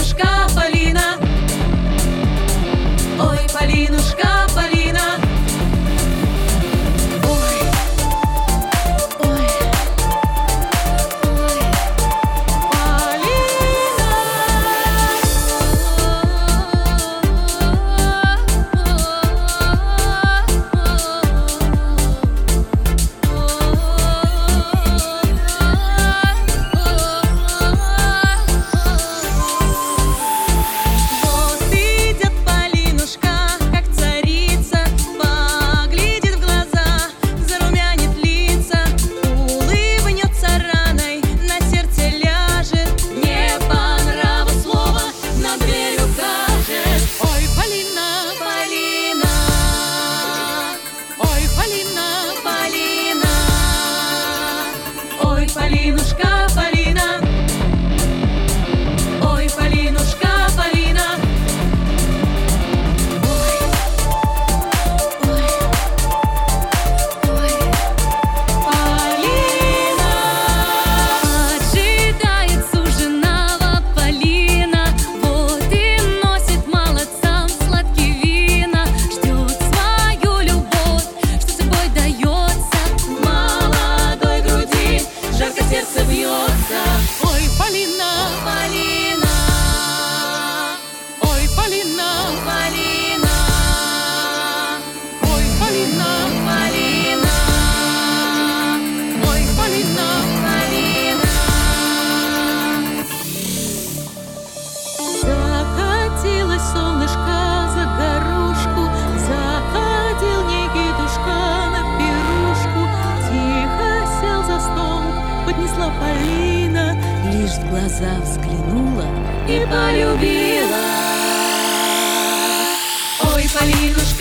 Полинушка, Полина. Ой, Полинушка, Полина. Ой, ой, ой, Полинушка, Полина. Ой, Полинушка, Полина. Ой, ой, ой, Полина. Ожидает суженого Полина, вот и носит молодцам сладкие вина. Ждет свою любовь, что судьбой дается. В молодой груди жарко сердце бьется. Ой, Полина, Полина. ой, Полина, Полина. ой, Полина, Полина. ой, Полина. Полина. Закатилось солнышко за горушку, заходил Никитушка на пирушку. Тихо сел за стол, поднесла Полина, лишь в глаза взглянула И полюбила. Ой, Полинушка.